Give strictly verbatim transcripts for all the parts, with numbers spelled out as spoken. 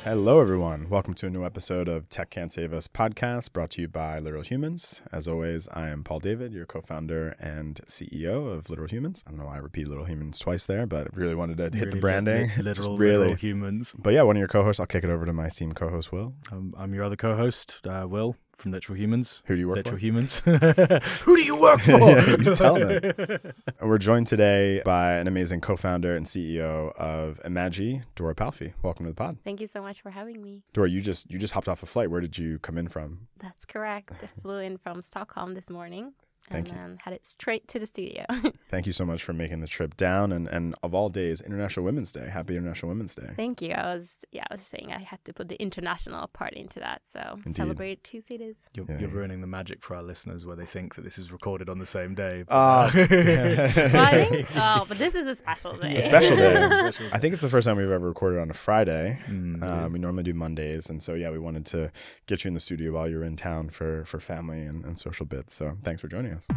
Hello, everyone. Welcome to a new episode of Tech Can't Save Us podcast, brought to you by Literal Humans. As always, I am Paul David, your co-founder and C E O of Literal Humans. I don't know why I repeated Literal Humans twice there, but I really wanted to hit really the branding. Li- literal, Just really. literal humans. But yeah, one of your co-hosts, I'll kick it over to my esteemed co-host, Will. Um, I'm your other co-host, uh, Will, from Literal Humans. Who do you work Literal for? Humans. Who do you work for? Yeah, you tell them. We're joined today by an amazing co-founder and C E O of Imagi, Dora Palfi. Welcome to the pod. Thank you so much for having me. Dora, you just you just hopped off a flight. Where did you come in from? That's correct. I flew in from Stockholm this morning. Thank and you. then headed straight to the studio. Thank you so much for making the trip down. And, and of all days, International Women's Day. Happy International Women's Day. Thank you. I was, yeah, I was saying I had to put the international part into that. So Indeed. Celebrate two cities. You're, Yeah. you're ruining the magic for our listeners where they think that this is recorded on the same day. Ah, Well, I think, oh, but this is a special day. It's a special day. Special I think it's the first time we've ever recorded on a Friday. Mm, Um, we normally do Mondays. And so, yeah, we wanted to get you in the studio while you were in town for, for family and, and social bits. So thanks for joining us.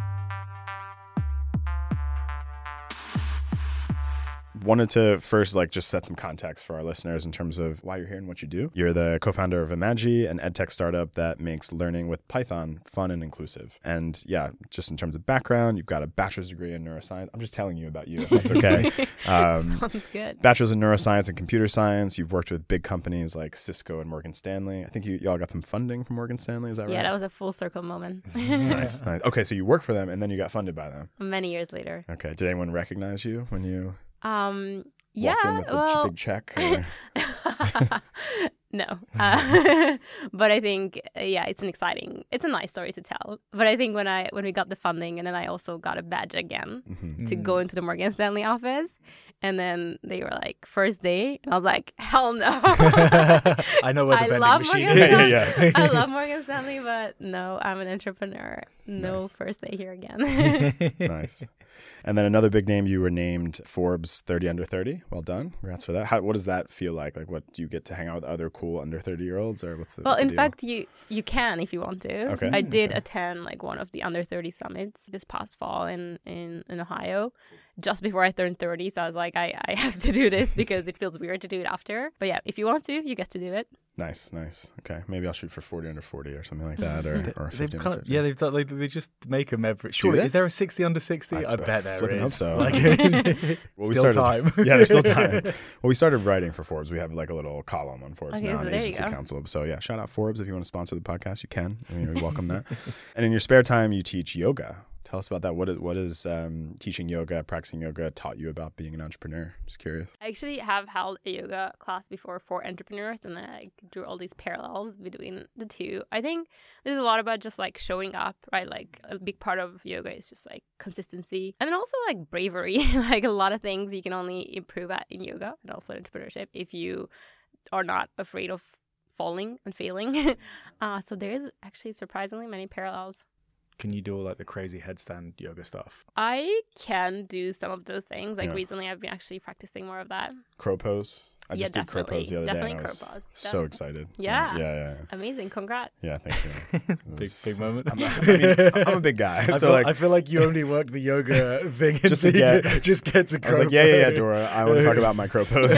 Wanted to first like just set some context for our listeners in terms of why you're here and what you do. You're the co-founder of Imagi, an edtech startup that makes learning with Python fun and inclusive. And yeah, just in terms of background, you've got a bachelor's degree in neuroscience. I'm just telling you about you, if that's okay. Um, Sounds good. bachelor's in neuroscience and computer science. You've worked with big companies like Cisco and Morgan Stanley. I think you y'all got some funding from Morgan Stanley. Is that right? Yeah, that was a full circle moment. nice, nice. Okay, so you worked for them and then you got funded by them. Many years later. Okay. Did anyone recognize you when you Um, walked in yeah, with the well, big check? Or? no, uh, but I think uh, yeah, it's an exciting, it's a nice story to tell. But I think when I when we got the funding, and then I also got a badge again Mhm. to go into the Morgan Stanley office, and then they were like first day, and I was like, hell no. I know where the I vending love machine Morgan is. Yeah, yeah. I love Morgan Stanley, but no, I'm an entrepreneur. No Nice. first day here again. Nice. And then another big name, you were named Forbes thirty under thirty. Well done. Congrats for that. How, what does that feel like? Like, what do you get to hang out with other cool under thirty year olds, or what's the Well, what's the in deal? fact, you you can if you want to. Okay. I did Okay. attend like one of the under thirty summits this past fall in, in, in Ohio, just before I turned thirty. So I was like, I, I have to do this because it feels weird to do it after. But yeah, if you want to, you get to do it. Nice, nice. Okay, maybe I'll shoot for forty under forty or something like that, or, or They've fifty kind under of, fifty. yeah, they've done, they, they just make them every. Surely, they? is there a sixty under sixty? I, I bet there flipping hope is. so. Like, Well, we still started- time. Yeah, there's still time. Well, we started writing for Forbes. We have like a little column on Forbes Okay, now, so on there you Agency go. Council. So yeah, shout out Forbes if you want to sponsor the podcast. You can. I mean, we welcome that. And in your spare time, you teach yoga. Tell us about that. What is, what is um, teaching yoga, practicing yoga taught you about being an entrepreneur? Just curious. I actually have held a yoga class before for entrepreneurs, and I drew all these parallels between the two. I think there's a lot about just like showing up, right? Like a big part of yoga is just like consistency, and then also like bravery. Like a lot of things you can only improve at in yoga and also entrepreneurship if you are not afraid of falling and failing. uh, so there is actually surprisingly many parallels. Can you do all like the crazy headstand yoga stuff? I can do some of those things. Like Yeah. recently, I've been actually practicing more of that. Crow pose. I Yeah, just did crow definitely. pose the other Definitely day. And I was crow pose. so That's- excited. Yeah. Yeah, yeah, yeah. Amazing. Congrats. Yeah, thank you. It Big was- big moment. I'm, I mean, I'm a big guy. I, so feel, like, I feel like you only worked the yoga thing Just to until you get- just get to I was like, yeah, yeah, yeah, Dora. I want to talk about my crow pose.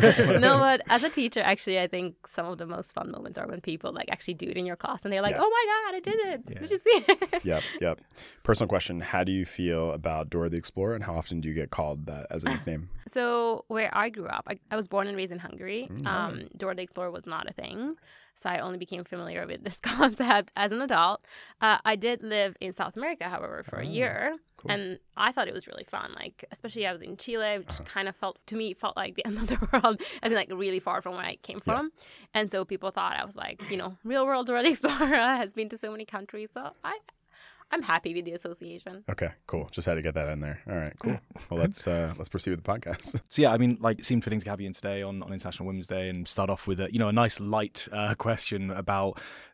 No, but as a teacher, actually, I think some of the most fun moments are when people like actually do it in your class and they're like, Yeah. oh my God, I did it. Yeah. Did you see it? Yep, yep. Personal question. How do you feel about Dora the Explorer, and how often do you get called that as a nickname? So where I grew up, I, I was born and raised in Hungary. Mm. Um, Dora the Explorer was not a thing. So I only became familiar with this concept as an adult. Uh, I did live in South America, however, for a Oh, year. cool. And I thought it was really fun. Like, especially I was in Chile, which Uh-huh. kind of felt, to me, felt like the end of the world. I think like really far from where I came Yeah. from. And so people thought I was like, you know, real world Dora the Explorer has been to so many countries. So I, I'm happy with the association. Okay, cool. Just had to get that in there. All right, cool. Well, let's uh, let's proceed with the podcast. So yeah, I mean, like, it seemed fitting to have you in today on, on International Women's Day and start off with a, you know, a nice light uh, question about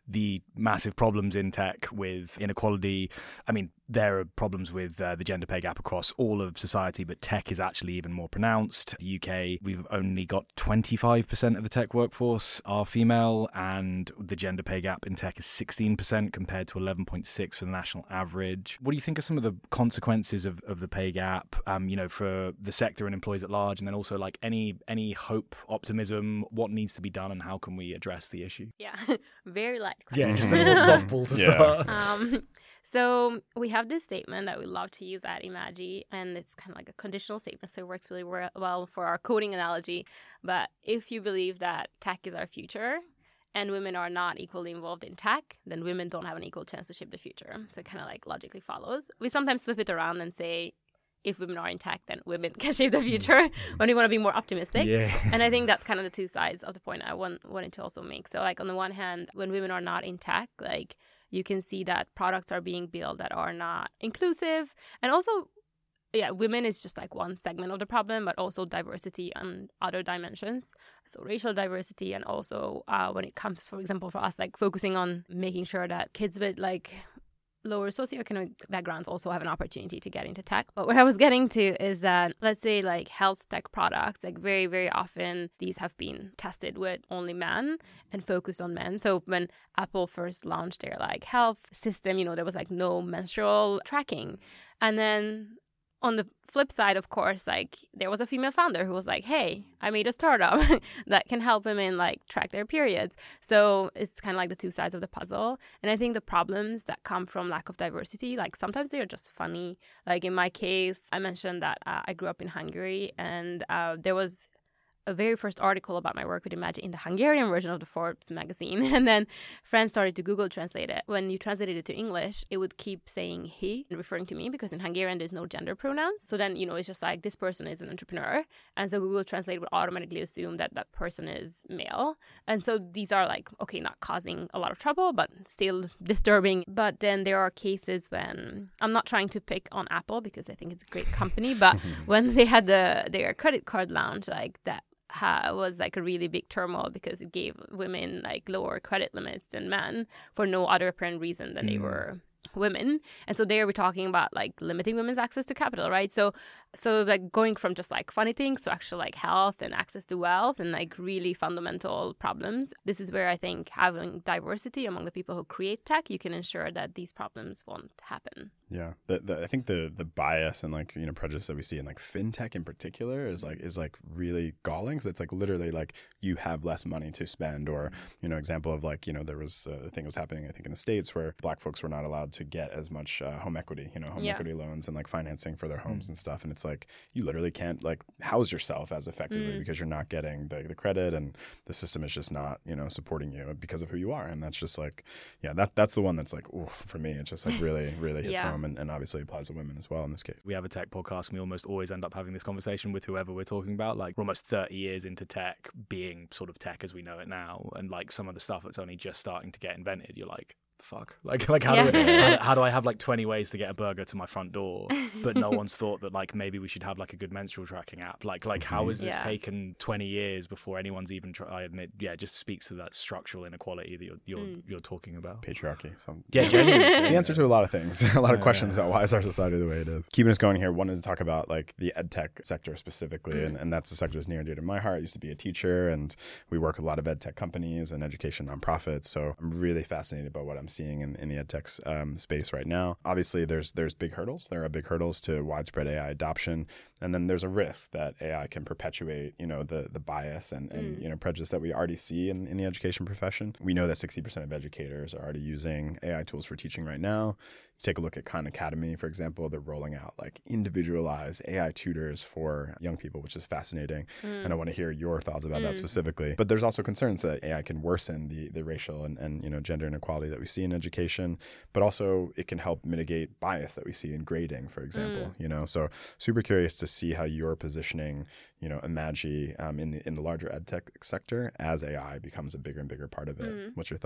the massive problems in tech with inequality. I mean, there are problems with uh, the gender pay gap across all of society, but tech is actually even more pronounced. The U K, we've only got twenty-five percent of the tech workforce are female, and the gender pay gap in tech is sixteen percent compared to eleven point six for the national average. What do you think are some of the consequences of, of the pay gap, um, you know, for the sector and employees at large? And then also like any any hope, optimism, what needs to be done and how can we address the issue? Yeah, very light question. Yeah, just a little softball to Yeah. start. Um, so we have this statement that we love to use at Imagi, and it's kind of like a conditional statement, so it works really we- well for our coding analogy. But if you believe that tech is our future and women are not equally involved in tech, then women don't have an equal chance to shape the future. So it kind of like logically follows. We sometimes flip it around and say, if women are in tech, then women can shape the future when we want to be more optimistic. Yeah. And I think that's kind of the two sides of the point I want, wanted to also make. So like on the one hand, when women are not in tech, like you can see that products are being built that are not inclusive. And also, yeah, women is just like one segment of the problem, but also diversity and other dimensions. So racial diversity, and also uh, when it comes, for example, for us, like focusing on making sure that kids with like lower socioeconomic backgrounds also have an opportunity to get into tech. But what I was getting to is that, let's say like health tech products, like very, very often these have been tested with only men and focused on men. So when Apple first launched their like health system, you know, there was like no menstrual tracking. And then on the flip side, of course, like there was a female founder who was like, hey, I made a startup that can help women like track their periods. So it's kind of like the two sides of the puzzle. And I think the problems that come from lack of diversity, like sometimes they're just funny. Like in my case, I mentioned that uh, I grew up in Hungary, and uh, there was a very first article about my work with Imagi in the Hungarian version of the Forbes magazine. And then friends started to Google translate it. When you translated it to English, it would keep saying he, referring to me, because in Hungarian there's no gender pronouns. So then, you know, it's just like this person is an entrepreneur. And so Google Translate would automatically assume that that person is male. And so these are like, okay, not causing a lot of trouble, but still disturbing. But then there are cases when, I'm not trying to pick on Apple because I think it's a great company, but when they had the their credit card launch, like that, Ha, was like a really big turmoil because it gave women like lower credit limits than men for no other apparent reason than mm. they were women. And so there we're talking about like limiting women's access to capital, right? So so like going from just like funny things to actual like health and access to wealth and like really fundamental problems. This is where I think having diversity among the people who create tech, you can ensure that these problems won't happen. Yeah, the, the, I think the the bias and like, you know, prejudice that we see in like fintech in particular is like is like really galling. Because it's like literally like you have less money to spend, or, you know, example of like, you know, there was a thing was happening I think in the States where Black folks were not allowed to get as much uh, home equity, you know, home yeah. equity loans and like financing for their homes mm. and stuff. And it's like you literally can't like house yourself as effectively mm. because you're not getting the the credit, and the system is just not, you know, supporting you because of who you are. And that's just like, yeah, that that's the one that's like, oof, for me, it just like really really hits yeah. home, and, and obviously applies to women as well in this case. We have a tech podcast and we almost always end up having this conversation with whoever we're talking about. Like we're almost thirty years into tech being sort of tech as we know it now, and like some of the stuff that's only just starting to get invented, you're like, the fuck? Like like how, yeah. do I, how, how do I have like twenty ways to get a burger to my front door, but no one's thought that like maybe we should have like a good menstrual tracking app? Like like how has this yeah. taken twenty years before anyone's even tried? And it yeah it just speaks to that structural inequality that you're you're, mm. you're talking about. Patriarchy. So yeah, genuinely. It's the answer to a lot of things. a lot of yeah, questions yeah. about why is our society the way it is. Keeping us going here, wanted to talk about like the ed tech sector specifically, mm. and, and that's a sector that's near and dear to my heart. I used to be a teacher, and we work with a lot of ed tech companies and education nonprofits. So I'm really fascinated by what I'm seeing in, in the ed tech um, space right now. Obviously, there's there's big hurdles. There are big hurdles to widespread A I adoption, and then there's a risk that A I can perpetuate, you know, the the bias and, and mm. you know prejudice that we already see in, in the education profession. We know that sixty percent of educators are already using A I tools for teaching right now. Take a look at Khan Academy, for example. They're rolling out like individualized A I tutors for young people, which is fascinating. Mm. And I want to hear your thoughts about mm. that specifically. But there's also concerns that A I can worsen the the racial and, and you know gender inequality that we see in education, but also it can help mitigate bias that we see in grading, for example. Mm. You know, so super curious to see how you're positioning, you know, Imagi um, in the in the larger ed tech sector as A I becomes a bigger and bigger part of it. Mm. What's your thought?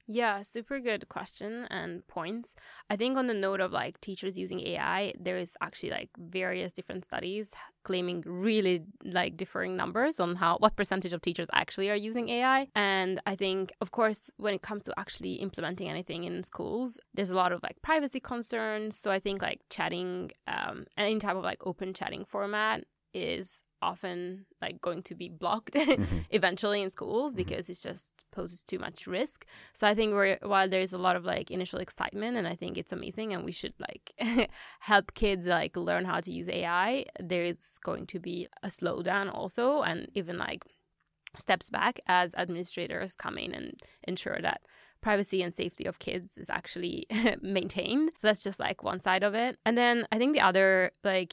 Yeah, super good question and points. I think on the note of like teachers using A I, there is actually like various different studies claiming really like differing numbers on how what percentage of teachers actually are using A I. And I think, of course, when it comes to actually implementing anything in schools, there's a lot of like privacy concerns. So I think like chatting, um, any type of like open chatting format is often like going to be blocked mm-hmm. eventually in schools because mm-hmm. it just poses too much risk. So I think we're, while there's a lot of like initial excitement and I think it's amazing and we should like help kids like learn how to use A I, there is going to be a slowdown also and even like steps back as administrators come in and ensure that privacy and safety of kids is actually maintained. So that's just like one side of it. And then I think the other like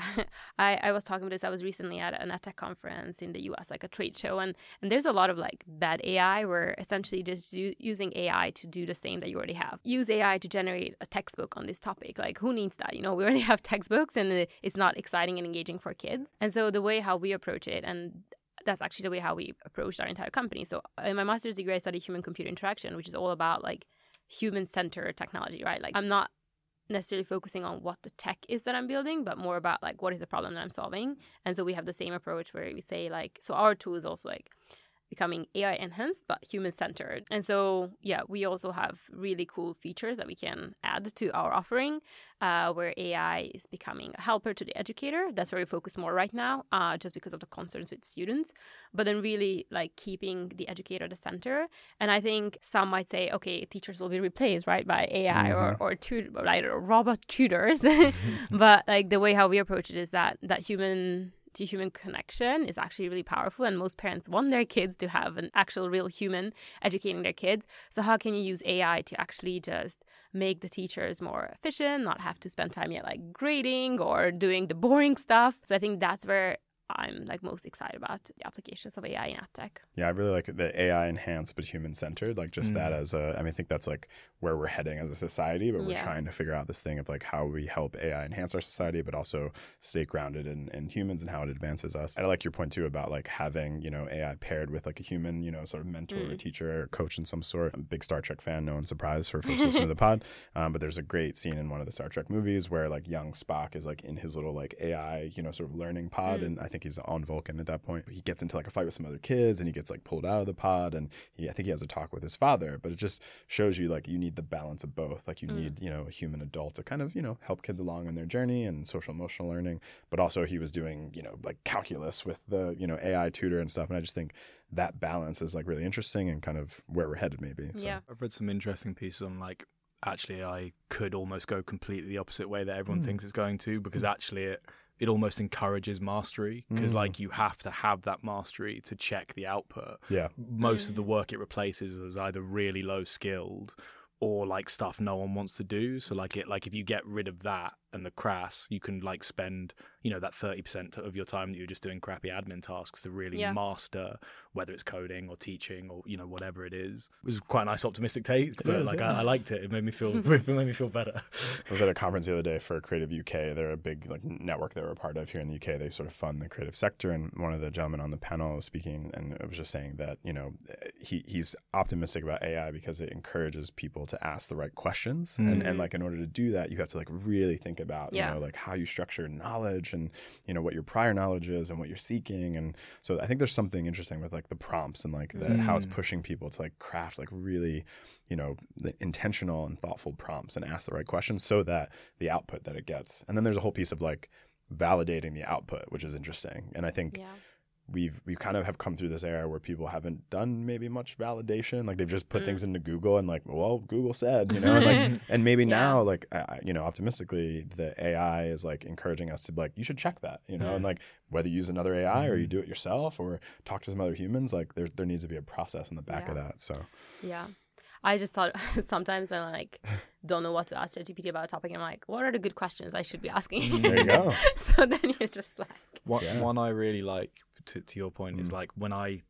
I, I was talking about this. I was recently at an EdTech conference in the U S, like a trade show, and, and there's a lot of like bad A I where essentially just u- using A I to do the same that you already have. Use A I to generate a textbook on this topic. Like who needs that? You know, we already have textbooks and it's not exciting and engaging for kids. And so the way how we approach it, and that's actually the way how we approach our entire company. So in my master's degree, I studied human-computer interaction, which is all about like human-centered technology, right? Like I'm not necessarily focusing on what the tech is that I'm building, but more about like what is the problem that I'm solving. And so we have the same approach where we say like, so our tool is also like becoming A I enhanced but human centered. And so yeah, we also have really cool features that we can add to our offering uh, where A I is becoming a helper to the educator. That's where we focus more right now, uh, just because of the concerns with students. But then really like keeping the educator at the center. And I think some might say, okay, teachers will be replaced, right, by A I mm-hmm. or or, tut- right, or robot tutors. But like the way how we approach it is that that human to human connection is actually really powerful, and most parents want their kids to have an actual real human educating their kids. So how can you use A I to actually just make the teachers more efficient, not have to spend time yet like grading or doing the boring stuff? So I think that's where I'm like most excited about the applications of A I in EdTech. Yeah, I really like the A I enhanced but human centered. Like just mm. that as a, I mean, I think that's like where we're heading as a society, but we're yeah. trying to figure out this thing of like how we help A I enhance our society, but also stay grounded in, in humans and how it advances us. I like your point too about like having, you know, A I paired with like a human, you know, sort of mentor mm. or teacher or coach in some sort. I'm a big Star Trek fan, no one's surprised for folks listening to the pod. Um, but there's a great scene in one of the Star Trek movies where like young Spock is like in his little like A I, you know, sort of learning pod. Mm. And I think he's on Vulcan at that point. He gets into like a fight with some other kids and he gets like pulled out of the pod, and he, I think he has a talk with his father, but it just shows you like you need the balance of both. Like you mm. need, you know, a human adult to kind of, you know, help kids along in their journey and social emotional learning, but also he was doing, you know, like calculus with the, you know, A I tutor and stuff. And I just think that balance is like really interesting and kind of where we're headed maybe. So. Yeah. I've read some interesting pieces on like, actually I could almost go completely the opposite way that everyone mm. thinks it's going to, because mm. actually it it almost encourages mastery, because mm. like you have to have that mastery to check the output. Yeah. Most mm. of the work it replaces is either really low skilled or like stuff no one wants to do. So like it, like if you get rid of that and the crass, you can like spend, you know, that thirty percent of your time that you're just doing crappy admin tasks to really yeah. master, whether it's coding or teaching or, you know, whatever it is. It was quite a nice optimistic take, but is, like yeah. I, I liked it. It made me feel, it made me feel better. I was at a conference the other day for Creative U K. They're a big like network that we're a part of here in the U K. They sort of fund the creative sector. And one of the gentlemen on the panel was speaking, and it was just saying that, you know, he he's optimistic about A I because it encourages people to ask the right questions. Mm-hmm. And, and like in order to do that, you have to like really think about, yeah. you know, like how you structure knowledge and, you know, what your prior knowledge is and what you're seeking. And so I think there's something interesting with like the prompts and like the, mm. how it's pushing people to like craft like really, you know, the intentional and thoughtful prompts and ask the right questions so that the output that it gets. And then there's a whole piece of like validating the output, which is interesting. And I think yeah. we've we kind of have come through this era where people haven't done maybe much validation. Like they've just put mm. things into Google and like, well, Google said, you know, and, like, and maybe yeah. now like, uh, you know, optimistically the A I is like encouraging us to be like, you should check that, you know, mm. and like whether you use another A I mm. or you do it yourself or talk to some other humans, like there there needs to be a process in the back yeah. of that. So yeah. I just thought sometimes I like don't know what to ask ChatGPT about a topic. And I'm like, what are the good questions I should be asking? There you go. So then you're just like... One, yeah. one I really like, to, to your point, mm. is like when I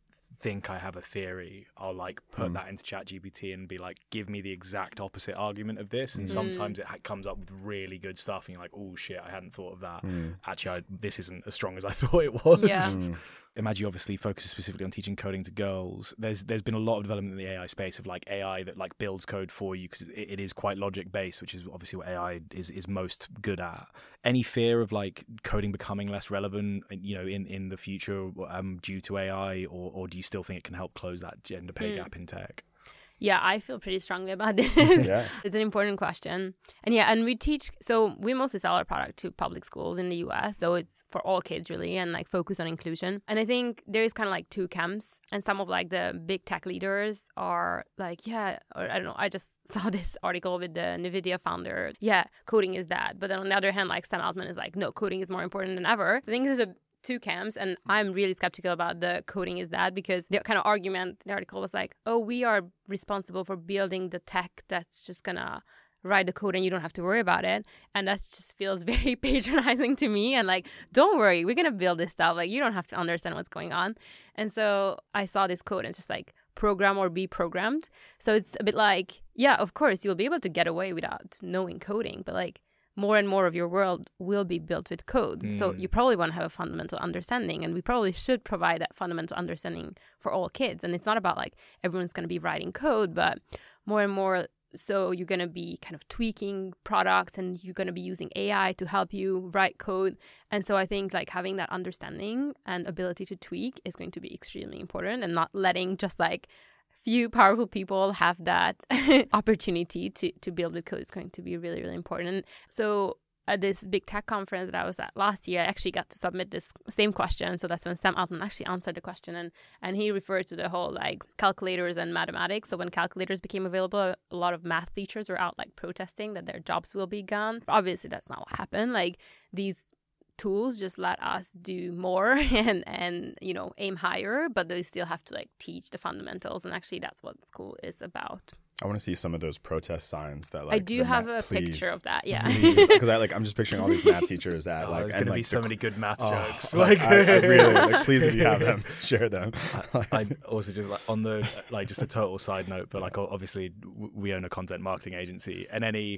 think I have a theory, I'll like put Mm. that into ChatGPT and be like, give me the exact opposite argument of this. And Mm. sometimes it ha- comes up with really good stuff, and you're like, oh shit, I hadn't thought of that. Mm. Actually, I, this isn't as strong as I thought it was. Yeah. Mm. Imagi obviously focuses specifically on teaching coding to girls. There's there's been a lot of development in the A I space of like A I that like builds code for you, because it, it is quite logic based, which is obviously what A I is is most good at. Any fear of like coding becoming less relevant, you know, in, in the future um, due to A I, or or do you still think it can help close that gender pay Mm. gap in tech? Yeah, I feel pretty strongly about this. Yeah. It's an important question. And yeah, and we teach, so we mostly sell our product to public schools in the U S. So it's for all kids really, and like focus on inclusion. And I think there's kind of like two camps, and some of like the big tech leaders are like, yeah, or I don't know, I just saw this article with the NVIDIA founder. Yeah, coding is that. But then on the other hand, like Sam Altman is like, no, coding is more important than ever. I think there's a two camps, and I'm really skeptical about the coding is that, because the kind of argument in the article was like, oh, we are responsible for building the tech that's just gonna write the code and you don't have to worry about it. And that just feels very patronizing to me, and like, don't worry, we're gonna build this stuff, like you don't have to understand what's going on. And so I saw this code and it's just like, program or be programmed. So it's a bit like, yeah, of course you'll be able to get away without knowing coding, but like more and more of your world will be built with code. Mm. So you probably want to have a fundamental understanding, and we probably should provide that fundamental understanding for all kids. And it's not about like everyone's going to be writing code, but more and more so you're going to be kind of tweaking products, and you're going to be using A I to help you write code. And so I think like having that understanding and ability to tweak is going to be extremely important, and not letting just like few powerful people have that opportunity to, to build with code is going to be really, really important. So at this big tech conference that I was at last year, I actually got to submit this same question. So that's when Sam Altman actually answered the question, and, and he referred to the whole like calculators and mathematics. So when calculators became available, a lot of math teachers were out like protesting that their jobs will be gone. Obviously, that's not what happened. Like these tools just let us do more and and you know aim higher, but they still have to like teach the fundamentals, and actually that's what school is about. I want to see some of those protest signs that like I do have math, a please, picture of that, yeah. Because I like I'm just picturing all these math teachers at oh, like there's and, gonna like, be so the, many good math oh, jokes. Like, like I, I really like please if you have them, share them. I, I also just like on the like just a total side note, but like obviously we own a content marketing agency, and any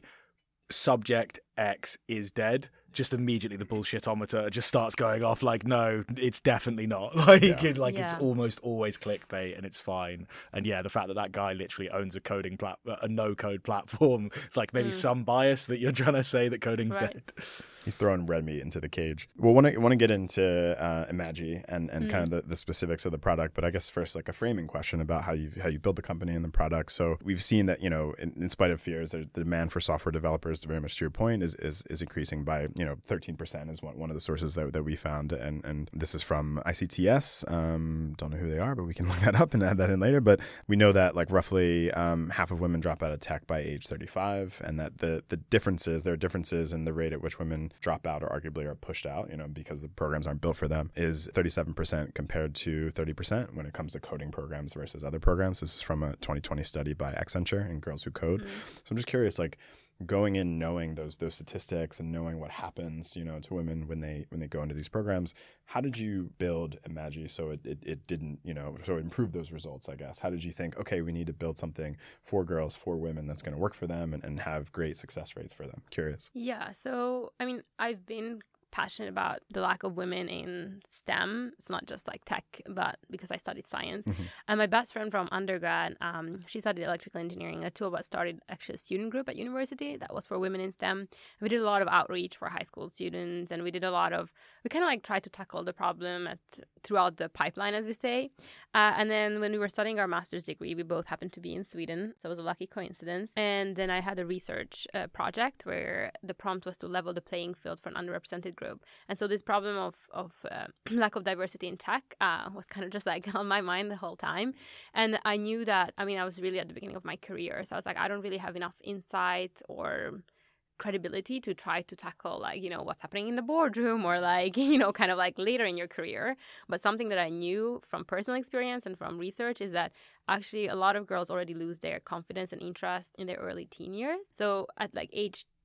subject X is dead, just immediately the bullshitometer just starts going off like, no, it's definitely not. Like, yeah. it, like yeah. it's almost always clickbait, and it's fine. And yeah, the fact that that guy literally owns a coding plat, a no-code platform, it's like maybe mm. some bias that you're trying to say that coding's right. dead. He's throwing red meat into the cage. Well, want to want to get into uh, Imagi and, and mm. kind of the, the specifics of the product, but I guess first like a framing question about how you how you build the company and the product. So we've seen that, you know, in, in spite of fears, the demand for software developers, very much to your point, is is, is increasing by, you know, thirteen percent is one, one of the sources that, that we found. And, and this is from I C T S. Um, don't know who they are, but we can look that up and add that in later. But we know that like roughly um, half of women drop out of tech by age thirty-five, and that the, the differences, there are differences in the rate at which women drop out or arguably are pushed out, you know, because the programs aren't built for them, is thirty-seven percent compared to thirty percent when it comes to coding programs versus other programs. This is from a twenty twenty study by Accenture and Girls Who Code. Mm. So I'm just curious, like, going in knowing those those statistics and knowing what happens, you know, to women when they when they go into these programs, how did you build Imagi so it, it, it didn't, you know, so it improved those results, I guess? How did you think, okay, we need to build something for girls, for women that's going to work for them and, and have great success rates for them? Curious. Yeah, so, I mean, I've been passionate about the lack of women in STEM. It's not just like tech, but because I studied science. Mm-hmm. And my best friend from undergrad, um, she studied electrical engineering. The two of us started actually a student group at university that was for women in STEM. And we did a lot of outreach for high school students, and we did a lot of, we kind of like tried to tackle the problem at throughout the pipeline, as we say. Uh, and then when we were studying our master's degree, we both happened to be in Sweden. So it was a lucky coincidence. And then I had a research uh, project where the prompt was to level the playing field for an underrepresented group. And so this problem of, of uh, lack of diversity in tech uh, was kind of just like on my mind the whole time. And I knew that, I mean, I was really at the beginning of my career. So I was like, I don't really have enough insight or credibility to try to tackle like, you know, what's happening in the boardroom or like, you know, kind of like later in your career. But something that I knew from personal experience and from research is that actually a lot of girls already lose their confidence and interest in their early teen years. So at like age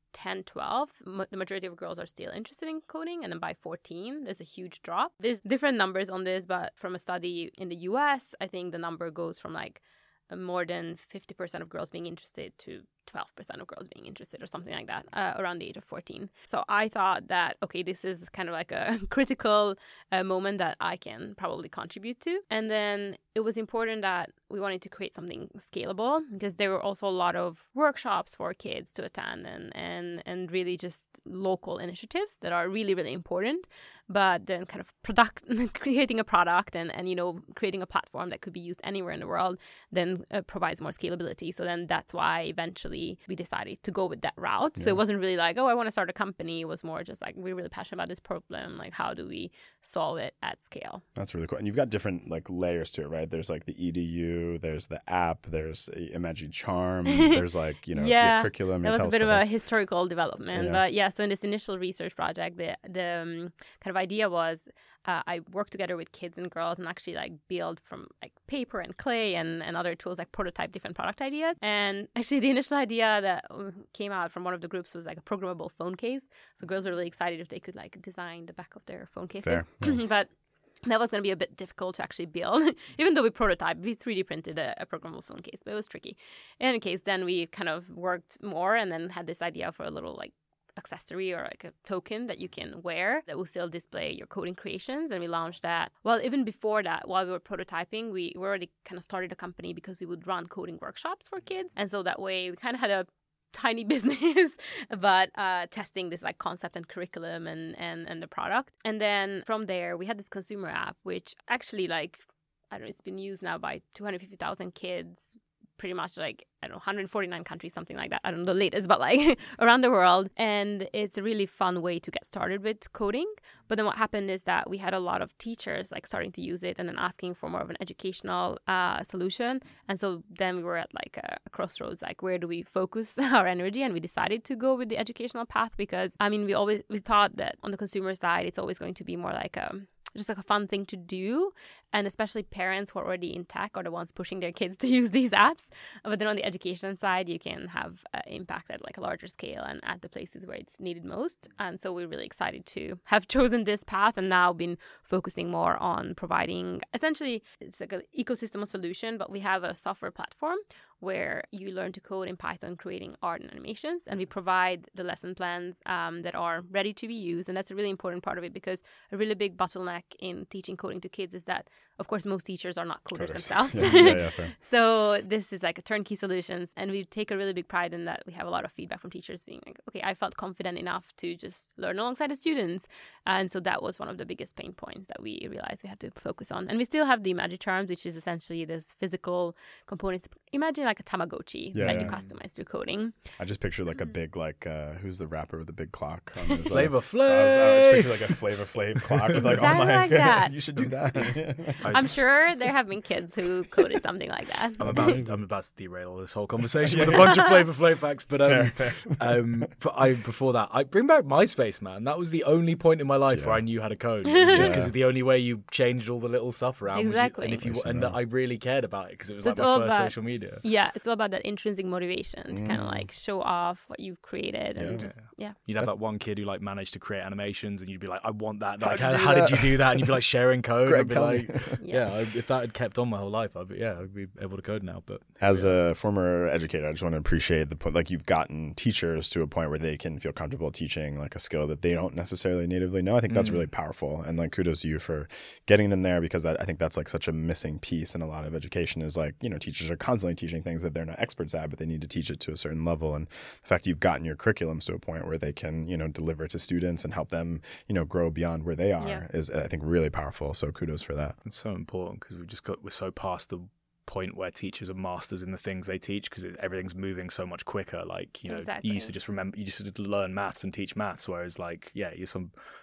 ten, twelve, m- the majority of girls are still interested in coding. And then by fourteen, there's a huge drop. There's different numbers on this, but from a study in the U S, I think the number goes from like more than fifty percent of girls being interested to twelve percent of girls being interested or something like that uh, around the age of fourteen. So I thought that, okay, this is kind of like a critical uh, moment that I can probably contribute to. And then it was important that we wanted to create something scalable because there were also a lot of workshops for kids to attend and, and, and really just local initiatives that are really, really important. But then kind of product, creating a product and, and, you know, creating a platform that could be used anywhere in the world then uh, provides more scalability. So then that's why eventually we decided to go with that route. Yeah. So it wasn't really like, oh, I want to start a company. It was more just like, we're really passionate about this problem. Like, how do we solve it at scale? That's really cool. And you've got different like layers to it, right? There's like the E D U, there's the app, there's Imagine Charm, there's like, you know, yeah, your curriculum. That was a bit of a historical development. Yeah. But yeah, so in this initial research project, the, the um, kind of idea was uh, I worked together with kids and girls and actually like build from like paper and clay and, and other tools, like prototype different product ideas. And actually the initial idea that came out from one of the groups was like a programmable phone case. So girls were really excited if they could like design the back of their phone cases. Yeah. But that was going to be a bit difficult to actually build. Even though we prototyped, we three D printed a, a programmable phone case, but it was tricky. In any case, then we kind of worked more and then had this idea for a little like accessory or like a token that you can wear that will still display your coding creations. And we launched that. Well, even before that, while we were prototyping, we already kind of started a company because we would run coding workshops for kids. And so that way we kind of had a tiny business, but uh, testing this like concept and curriculum and, and, and the product. And then from there, we had this consumer app, which actually like, I don't know, it's been used now by two hundred fifty thousand kids, pretty much like, I don't know, one hundred forty-nine countries, something like that. I don't know the latest, but like around the world. And it's a really fun way to get started with coding. But then what happened is that we had a lot of teachers like starting to use it and then asking for more of an educational uh, solution. And so then we were at like a, a crossroads, like where do we focus our energy? And we decided to go with the educational path because, I mean, we always, we thought that on the consumer side, it's always going to be more like a, just like a fun thing to do. And especially parents who are already in tech are the ones pushing their kids to use these apps. But then on the education side, you can have uh, impact at like a larger scale and at the places where it's needed most. And so we're really excited to have chosen this path and now been focusing more on providing, essentially, it's like an ecosystem of solution, but we have a software platform where you learn to code in Python, creating art and animations. And we provide the lesson plans um, that are ready to be used. And that's a really important part of it because a really big bottleneck in teaching coding to kids is that, of course, most teachers are not coders, coders. themselves. Yeah, yeah, yeah, fair. So this is like a turnkey solutions. And we take a really big pride in that. We have a lot of feedback from teachers being like, okay, I felt confident enough to just learn alongside the students. And so that was one of the biggest pain points that we realized we had to focus on. And we still have the Imagine Charms, which is essentially this physical components. Imagine like a Tamagotchi yeah, that yeah. you customize through coding. I just pictured like a big, like, uh, who's the rapper with the big clock? On his, Flavor uh, Flav. So I, was, I was picturing like a Flavor Flav clock with like, exactly oh my like God, that. you should do that. I'm sure there have been kids who coded something like that. I'm about to, I'm about to derail this whole conversation with a bunch of Flavor Flav facts, but um, fair, fair. um, but I before that, I bring back MySpace, man. That was the only point in my life yeah. where I knew how to code, just because yeah. the only way you changed all the little stuff around. Exactly. Was you, and if you and that I really cared about it because it was so like my first about, social media. Yeah, it's all about that intrinsic motivation to mm. kind of like show off what you've created and yeah. just yeah. You'd have that one kid who like managed to create animations, and you'd be like, I want that. Like, how, how did you do that? And you'd be like sharing code. Greg, and be tell like, me. yeah, I, if that had kept on my whole life, I'd be, yeah, I'd be able to code now. But as yeah. a former educator, I just want to appreciate the point. Like, you've gotten teachers to a point where they can feel comfortable teaching like a skill that they don't necessarily natively know. I think that's mm. really powerful, and like kudos to you for getting them there, because that, I think that's like such a missing piece in a lot of education. Is like, you know, teachers are constantly teaching things that they're not experts at, but they need to teach it to a certain level. And the fact you've gotten your curriculums to a point where they can, you know, deliver to students and help them, you know, grow beyond where they are yeah. is, I think, really powerful. So kudos for that. It's so important because we've just got we're so past the point where teachers are masters in the things they teach because everything's moving so much quicker. Like, you know, exactly. you used to just remember, you used to learn maths and teach maths, whereas like, yeah, you're some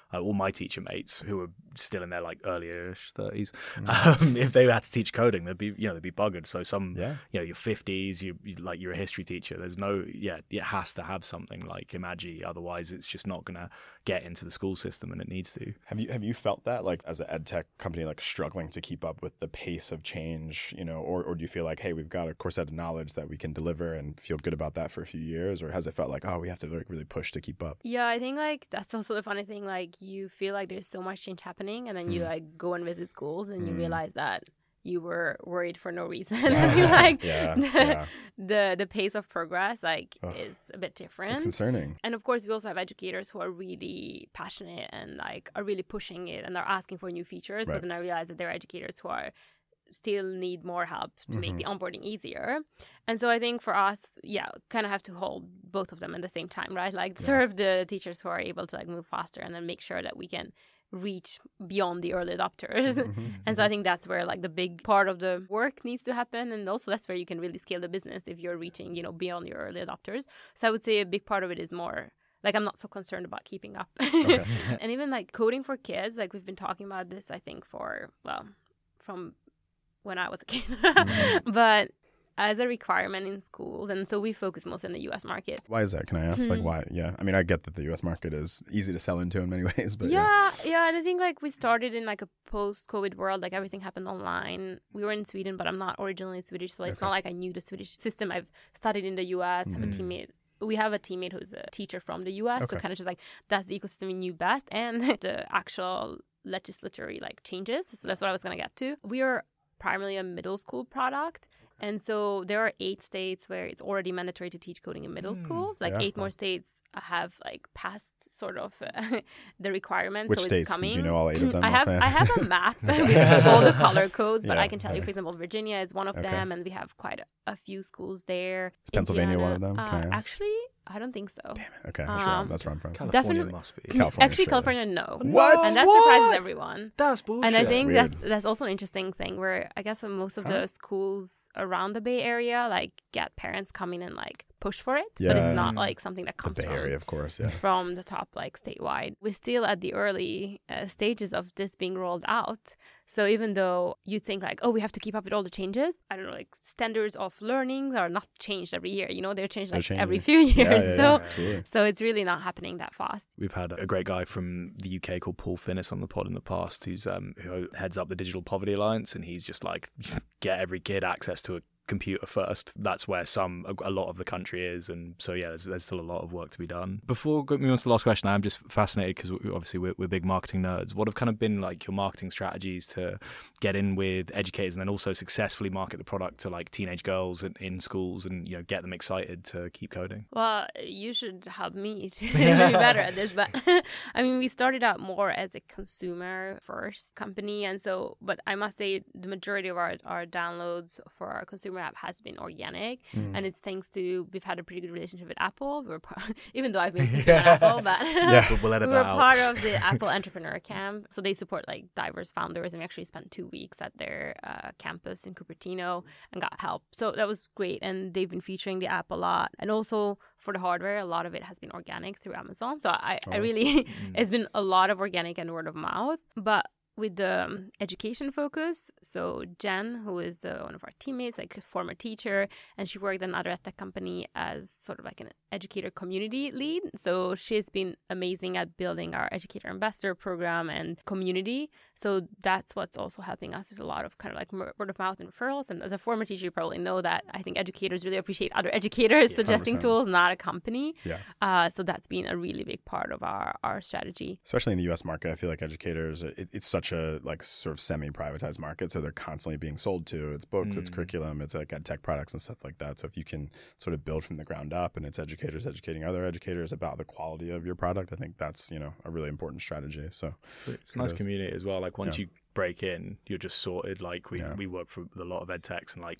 uh, all my teacher mates who are still in their like earlier-ish thirties, mm. um, if they had to teach coding, they'd be, you know, they'd be buggered. So some, yeah. you know, your fifties, you, you like you're a history teacher. There's no, yeah, it has to have something like Imagi. Otherwise, it's just not gonna get into the school system, and it needs to. Have you have you felt that like as an ed tech company, like struggling to keep up with the pace of change, you know, or or do you feel like, hey, we've got a core set of knowledge that we can deliver and feel good about that for a few years, or has it felt like, oh, we have to like really push to keep up? Yeah, I think like that's also the funny thing. Like you feel like there's so much change happening, and then you mm. like go and visit schools, and mm. you realize that you were worried for no reason. like yeah, the, yeah. the the pace of progress like Ugh, is a bit different. It's concerning. And of course, we also have educators who are really passionate and like are really pushing it, and they're asking for new features. Right. But then I realize that there are educators who are still need more help to mm-hmm. make the onboarding easier. And so I think for us, yeah, kind of have to hold both of them at the same time, right? Like yeah. serve the teachers who are able to like move faster, and then make sure that we can reach beyond the early adopters. Mm-hmm. And so I think that's where like the big part of the work needs to happen, and also that's where you can really scale the business if you're reaching, you know, beyond your early adopters. So I would say a big part of it is more like I'm not so concerned about keeping up. Okay. And even like coding for kids, like we've been talking about this I think for well from when I was a kid. Mm-hmm. But as a requirement in schools, and so we focus most in the U S market. Why is that? Can I ask? Mm-hmm. Like why? Yeah, I mean, I get that the U S market is easy to sell into in many ways, but yeah, yeah, yeah, and I think like we started in like a post-COVID world, like everything happened online. We were in Sweden, but I'm not originally Swedish, so it's okay. not like I knew the Swedish system. I've studied in the U S. Mm-hmm. Have a teammate. We have a teammate who's a teacher from the U S, okay. so kind of just like that's the ecosystem we knew best, and the actual legislatory like changes. So that's what I was gonna get to. We are primarily a middle school product. And so there are eight states where it's already mandatory to teach coding in middle mm, schools. Like yeah, eight more states have like passed sort of uh, the requirement. Which so states? It's coming. Do you know all eight of them? I have I have a map with all the color codes, but yeah, I can tell yeah. you, for example, Virginia is one of okay. them, and we have quite a, a few schools there. Is Pennsylvania Indiana, one of them? Uh, actually, I don't think so. Damn it. Okay, that's um, wrong. That's where I'm from. California definitely must be. California, actually, sure. California, no. What? And that what? surprises everyone. That's bullshit. And I think that's that's that's also an interesting thing where I guess most of huh? the schools around the Bay Area like get parents coming and like push for it, yeah. but it's not like something that comes the Bay from Area, of course, yeah. from the top like statewide. We're still at the early uh, stages of this being rolled out. So even though you think like, oh, we have to keep up with all the changes, I don't know, like standards of learning are not changed every year. You know, they're changed like they're every few years. Yeah, yeah, so, yeah, so it's really not happening that fast. We've had a great guy from the U K called Paul Finnis on the pod in the past, who's um who heads up the Digital Poverty Alliance, and he's just like, get every kid access to a computer first. That's where some a, a lot of the country is, and so yeah, there's, there's still a lot of work to be done. Before moving on to the last question, I'm just fascinated because obviously we're, we're big marketing nerds. What have kind of been like your marketing strategies to get in with educators and then also successfully market the product to like teenage girls in, in schools and, you know, get them excited to keep coding? Well, you should help me to be better at this, but I mean, we started out more as a consumer first company, and so but I must say the majority of our, our downloads for our consumer app has been organic, mm. and it's thanks to we've had a pretty good relationship with Apple. We're part, even though I've been thinking yeah. Apple, but yeah, we'll edit we're that out. part of the Apple Entrepreneur Camp, so they support like diverse founders, and we actually spent two weeks at their uh, campus in Cupertino and got help. So that was great, and they've been featuring the app a lot, and also for the hardware, a lot of it has been organic through Amazon. So I, oh. I really mm. it's been a lot of organic and word of mouth, but with the um, education focus. So Jen, who is uh, one of our teammates, like a former teacher, and she worked at another edtech company as sort of like an educator community lead. So she's been amazing at building our educator ambassador program and community. So that's what's also helping us with a lot of kind of like word of mouth and referrals. And as a former teacher, you probably know that I think educators really appreciate other educators yeah, suggesting one hundred percent tools, not a company. Yeah. Uh, so that's been a really big part of our, our strategy. Especially in the U S market, I feel like educators, it, it's such a like sort of semi-privatized market, so they're constantly being sold to. It's books, mm. it's curriculum, it's like ed tech products and stuff like that. So if you can sort of build from the ground up, and it's educators educating other educators about the quality of your product, I think that's, you know, a really important strategy. So it's a nice of, community as well. Like once yeah. you break in, you're just sorted. Like we, yeah. we work for a lot of ed techs, and like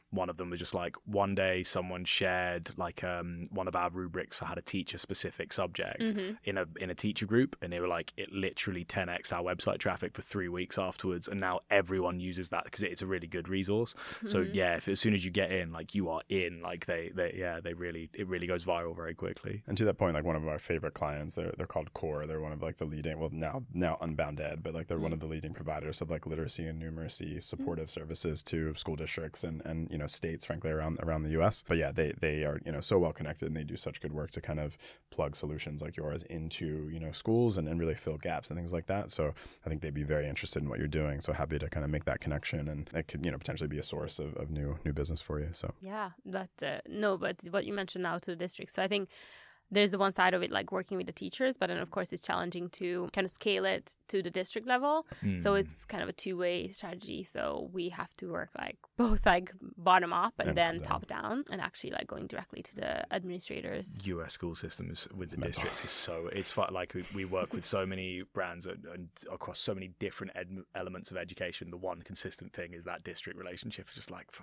one of them was just like one day someone shared like um one of our rubrics for how to teach a specific subject Mm-hmm. in a in a teacher group, and they were like, it literally ten x our website traffic for three weeks afterwards, and now everyone uses that because it's a really good resource. So Mhm. yeah, if as soon as you get in, like you are in, like they they yeah they really it really goes viral very quickly. And to that point, like one of our favorite clients, they're they're called Core. They're one of like the leading, well now now Unbound Ed, but like they're one of the leading providers of like literacy and numeracy supportive services to school districts and and you know states, frankly, around around the U S. But yeah, they they are you know so well connected, and they do such good work to kind of plug solutions like yours into you know schools and, and really fill gaps and things like that. So I think they'd be very interested in what you're doing. So happy to kind of make that connection, and it could you know potentially be a source of, of new new business for you. So Yeah, but uh, no, but what you mentioned now to the district. So I think there's the one side of it, like working with the teachers, but then of course it's challenging to kind of scale it to the district level. So Mm. it's kind of a two-way strategy. So we have to work like both like bottom up and, And then top top down, and actually like going directly to the administrators. U S school systems with the mental. districts is so it's fun. Like we, we work with so many brands and, and across so many different ed- elements of education. The one consistent thing is that district relationship is just like for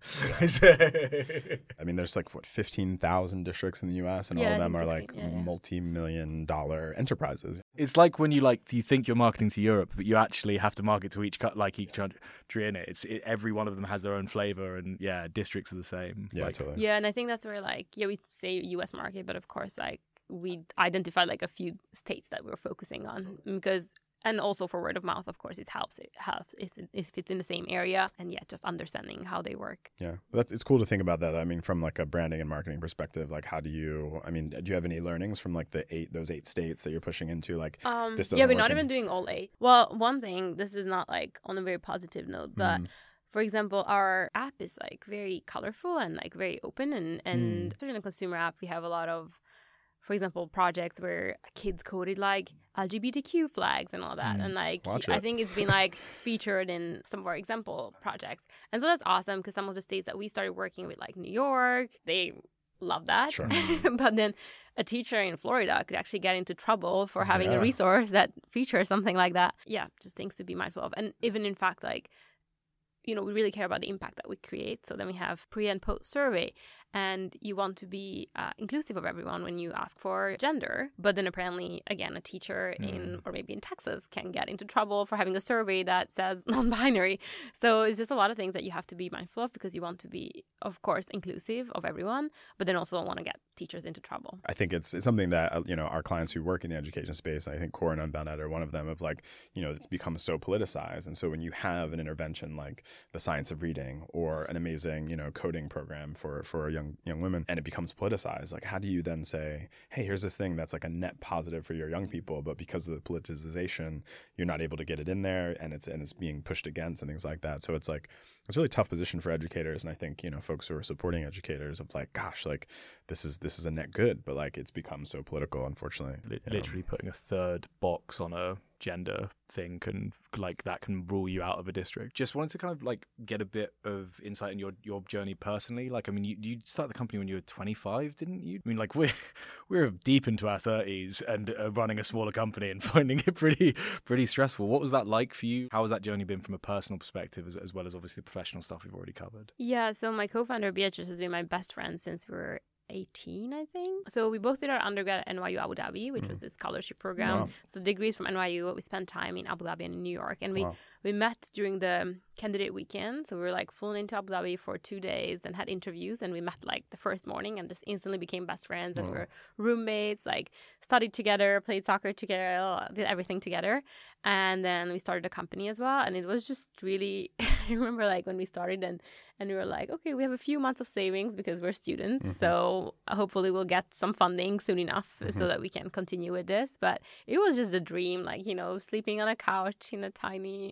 fun. I mean, there's like what fifteen thousand districts in the U S, and all Yeah, of I them think are like sixteen, yeah, yeah. multi-million dollar enterprises. It's like when you like you think you're marketing to Europe, but you actually have to market to each cut like each country in it. It's it, every one of them has their own flavor, and yeah, districts are the same. Yeah, Like, totally. Yeah, and I think that's where like yeah we say U S market, but of course like we identified like a few states that we're focusing on because. And also for word of mouth, of course, it helps. It helps if it's in the same area, and yeah, just understanding how they work. Yeah, but that's, it's cool to think about that. I mean, from like a branding and marketing perspective, like how do you? I mean, do you have any learnings from like the eight those eight states that you're pushing into? Like, Um, this yeah, doesn't we're work not in- even doing all eight. Well, one thing, this is not like on a very positive note, but Mm. for example, our app is like very colorful and like very open, and and Mm. especially in the consumer app, we have a lot of, for example, projects where kids coded like L G B T Q flags and all that. Mm. And like, Watch I it. think it's been like featured in some of our example projects. And so that's awesome because some of the states that we started working with, like New York, they love that. Sure. But then a teacher in Florida could actually get into trouble for having Yeah. a resource that features something like that. Yeah, just things to be mindful of. And even in fact, like, you know, we really care about the impact that we create. So then we have pre and post survey, and you want to be uh, inclusive of everyone when you ask for gender. But then apparently, again, a teacher in, or maybe in Texas can get into trouble for having a survey that says non-binary. So it's just a lot of things that you have to be mindful of because you want to be, of course, inclusive of everyone, but then also don't want to get teachers into trouble. I think it's it's something that uh, you know our clients who work in the education space, I think Core and Unbound Ed are one of them. Of like, you know, it's become so politicized, and so when you have an intervention like the science of reading or an amazing you know coding program for for young young women, and it becomes politicized, like how do you then say, hey, here's this thing that's like a net positive for your young people, but because of the politicization, you're not able to get it in there, and it's and it's being pushed against and things like that. So it's like it's a really tough position for educators, and I think you know folks who are supporting educators of like, gosh, like this is this is a net good, but like it's become so political, unfortunately. Li- you know. literally putting a third box on a gender thing can like that can rule you out of a district. Just wanted to kind of like get a bit of insight in your your journey personally. Like, I mean, you you started the company when you were twenty-five, didn't you? I mean, like we're we're deep into our thirties and uh, running a smaller company and finding it pretty pretty stressful. What was that like for you? How has that journey been from a personal perspective, as, as well as obviously the professional stuff we've already covered? Yeah, so my co-founder Beatrice has been my best friend since we were eighteen, I think. So we both did our undergrad at N Y U Abu Dhabi, which Mm. was this scholarship program. Wow. So degrees from N Y U, we spent time in Abu Dhabi and in New York. And we, Wow. we met during the candidate weekend. So we were like flown into Abu Dhabi for two days and had interviews. And we met like the first morning and just instantly became best friends. And Wow. we were roommates, like studied together, played soccer together, did everything together. And then we started a company as well. And it was just really, I remember like when we started and, and we were like, okay, we have a few months of savings because we're students. Mhm. So hopefully we'll get some funding soon enough so Mhm. that we can continue with this. But it was just a dream, like, you know, sleeping on a couch in a tiny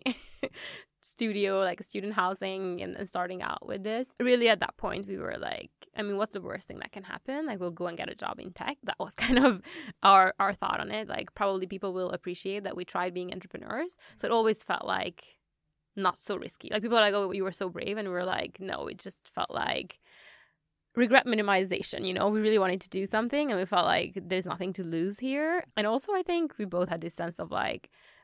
studio, like a student housing, and, and starting out with this. Really at that point, we were like, I mean, what's the worst thing that can happen? Like, we'll go and get a job in tech. That was kind of our, our thought on it. Like, probably people will appreciate that we tried being entrepreneurs. So it always felt like not so risky. Like, people are like, oh, you were so brave. And we were like, no, it just felt like regret minimization. You know, we really wanted to do something and we felt like there's nothing to lose here. And also, I think we both had this sense of like,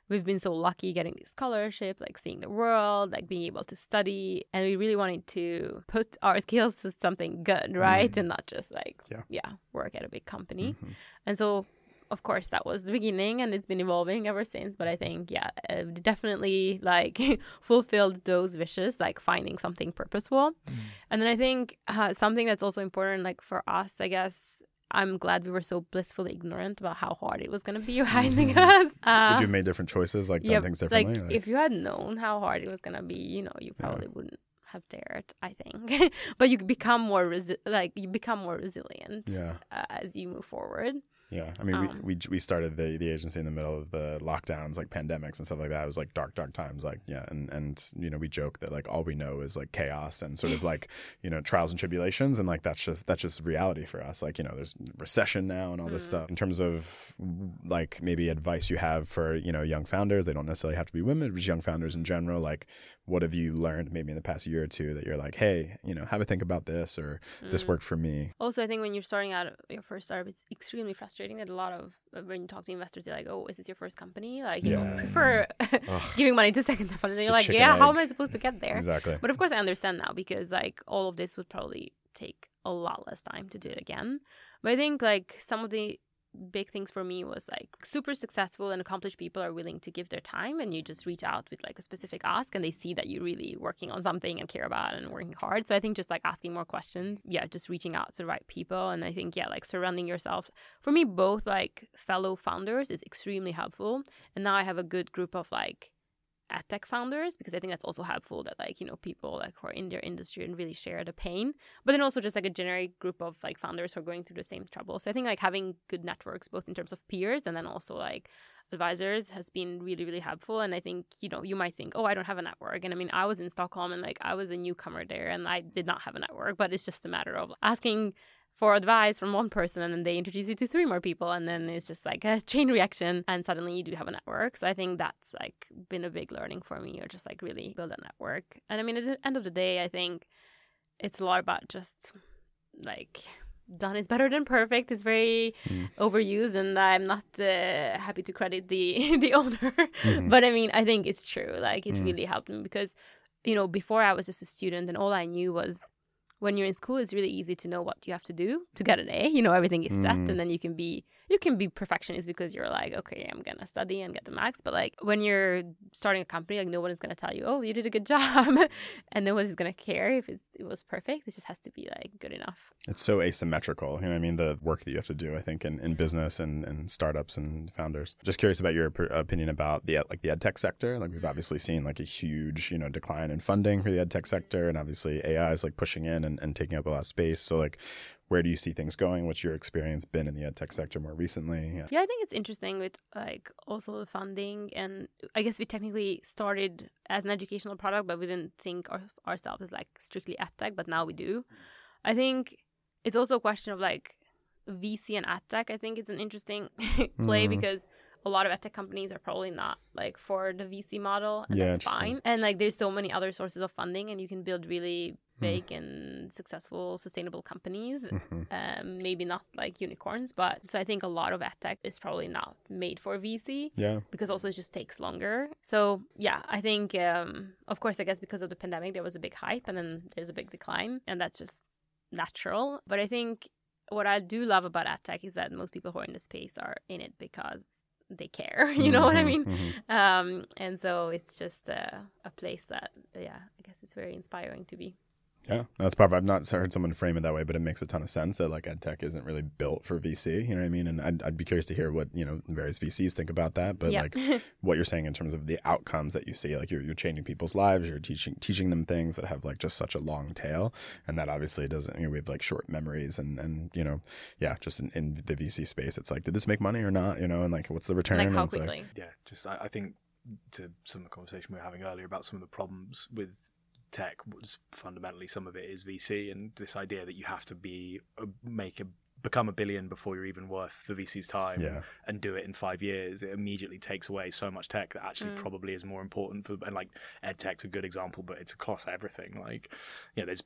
we've been so lucky getting these scholarships, like seeing the world, like being able to study. And we really wanted to put our skills to something good, right? Mm-hmm. And not just like, yeah. yeah, work at a big company. Mm-hmm. And so, of course, that was the beginning and it's been evolving ever since. But I think, yeah, uh, definitely like fulfilled those wishes, like finding something purposeful. Mm. And then I think uh, something that's also important, like for us, I guess, I'm glad we were so blissfully ignorant about how hard it was going to be, right? Mm-hmm. Because uh, would you have made different choices, like done yeah, things differently? Like, like if you had known how hard it was going to be, you know, you probably yeah. wouldn't have dared, I think. But you become more resi- like you become more resilient yeah. uh, as you move forward. Yeah, I mean, um, we, we we started the, the agency in the middle of the lockdowns, like pandemics and stuff like that. It was like dark, dark times, like, yeah. And, and, you know, we joke that like all we know is like chaos and sort of like, you know, trials and tribulations. And like, that's just, that's just reality for us. Like, you know, there's recession now and all this mm. stuff. In terms of like maybe advice you have for, you know, young founders, they don't necessarily have to be women, but just young founders in general. Like, what have you learned maybe in the past year or two that you're like, hey, you know, have a think about this or mm. this worked for me? Also, I think when you're starting out your first startup, it's extremely frustrating that a lot of when you talk to investors, they're like, oh, is this your first company? Like, you yeah. know, prefer giving money to second fund. And you're like, yeah, egg. How am I supposed to get there? Exactly. But of course, I understand now because like all of this would probably take a lot less time to do it again. But I think like some of the big things for me was like super successful and accomplished people are willing to give their time, and you just reach out with like a specific ask and they see that you're really working on something and care about it and working hard. So I think just like asking more questions, yeah, just reaching out to the right people. And I think, yeah, like surrounding yourself, for me, both like fellow founders is extremely helpful. And now I have a good group of like edtech founders, because I think that's also helpful that like, you know, people like who are in their industry and really share the pain, but then also just like a generic group of like founders who are going through the same trouble. So I think like having good networks, both in terms of peers and then also like advisors, has been really, really helpful. And I think, you know, you might think, oh, I don't have a network. And I mean, I was in Stockholm and like I was a newcomer there and I did not have a network, but it's just a matter of asking for advice from one person and then they introduce you to three more people and then it's just like a chain reaction and suddenly you do have a network. So I think that's like been a big learning for me, or just like really build a network. And I mean, at the end of the day, I think it's a lot about just like done is better than perfect. It's very mm. overused and I'm not uh, happy to credit the the owner. Mm-hmm. But I mean, I think it's true. Like it mm. really helped me because, you know, before I was just a student and all I knew was when you're in school, it's really easy to know what you have to do to get an A. You know, everything is set, mm. and then you can be you can be perfectionist because you're like, okay, I'm gonna study and get the max. But like when you're starting a company, like no one is gonna tell you, oh, you did a good job, and no one is gonna care if it's, it was perfect. It just has to be like good enough. It's so asymmetrical. You know what I mean? The work that you have to do, I think, in, in business and, and startups and founders. Just curious about your per- opinion about the like the ed tech sector. Like we've obviously seen like a huge, you know, decline in funding for the ed tech sector, and obviously A I is like pushing in and, and taking up a lot of space. So like, where do you see things going? What's your experience been in the ed tech sector more recently? Yeah. yeah, I think it's interesting with like also the funding, and I guess we technically started as an educational product, but we didn't think of ourselves as like strictly ed tech, but now we do. I think it's also a question of like V C and ed tech. I think it's an interesting play mm. because a lot of ed tech companies are probably not like for the V C model, and yeah, that's fine. And like there's so many other sources of funding, and you can build really big mm. and successful, sustainable companies. Mm-hmm. Um, maybe not like unicorns, but so I think a lot of edtech is probably not made for V C. Yeah. Because also it just takes longer. So yeah, I think um, of course I guess because of the pandemic there was a big hype and then there's a big decline, and that's just natural. But I think what I do love about edtech is that most people who are in the space are in it because they care, you know mm-hmm, what I mean? Mm-hmm. Um, and so it's just a, a place that, yeah, I guess it's very inspiring to be. Yeah, that's probably, I've not heard someone frame it that way, but it makes a ton of sense that like ed tech isn't really built for V C, you know what I mean? And I'd, I'd be curious to hear what, you know, various V Cs think about that, but yep. like what you're saying in terms of the outcomes that you see, like you're, you're changing people's lives, you're teaching, teaching them things that have like just such a long tail. And that obviously doesn't, you know, we have like short memories and, and, you know, yeah, just in, in the V C space, it's like, did this make money or not? You know, and like, what's the return? Like how and quickly? Like, yeah, just, I, I think to some of the conversation we were having earlier about some of the problems with tech, was fundamentally some of it is V C, and this idea that you have to be uh, make a become a billion before you're even worth the V C's time, yeah. and do it in five years. It immediately takes away so much tech that actually mm. probably is more important for. And like ed tech's a good example, but it's across everything. Like, you know, there's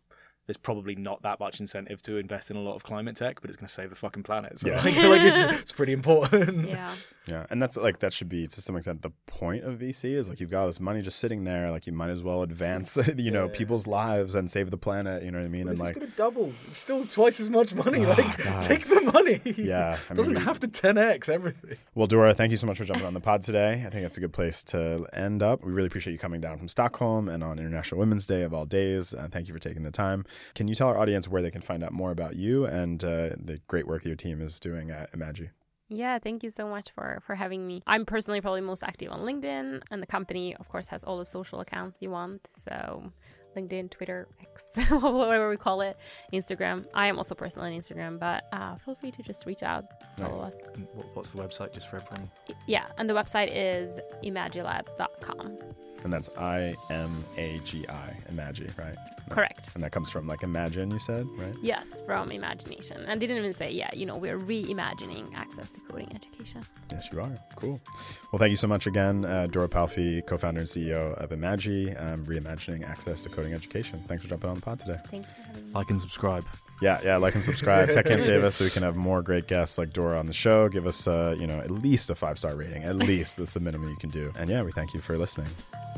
there's probably not that much incentive to invest in a lot of climate tech, but it's going to save the fucking planet. So Yeah. I feel like it's, it's pretty important. Yeah. Yeah, and that's like that should be to some extent the point of V C is like you've got all this money just sitting there, like you might as well advance, you know, Yeah. people's lives and save the planet. You know what I mean? Well, and if like, it's going to double, it's still twice as much money. Oh, like, God. take the money. yeah, I It doesn't mean, we- have to ten x everything. Well, Dora, thank you so much for jumping on the pod today. I think it's a good place to end up. We really appreciate you coming down from Stockholm and on International Women's Day of all days. Uh, thank you for taking the time. Can you tell our audience where they can find out more about you and uh, the great work your team is doing at Imagi? Yeah, thank you so much for, for having me. I'm personally probably most active on LinkedIn, and the company, of course, has all the social accounts you want. So LinkedIn, Twitter, X, whatever we call it, Instagram. I am also personally on Instagram, but uh, feel free to just reach out, follow us. And what- what's the website, just for everyone? Yeah, and the website is imagilabs dot com. And that's I M A G I, Imagi, right? Correct. And that comes from like imagine, you said, right? Yes, from imagination. And didn't even say, yeah, you know, we're reimagining access to coding education. Yes, you are. Cool. Well, thank you so much again, uh, Dora Palfi, co-founder and C E O of Imagi, um, reimagining access to coding education. Thanks for jumping on the pod today. Thanks for having me. Like and subscribe. Yeah, yeah, like and subscribe. Tech Can't Save Us so we can have more great guests like Dora on the show. Give us, uh, you know, at least a five-star rating. At least that's the minimum you can do. And yeah, we thank you for listening.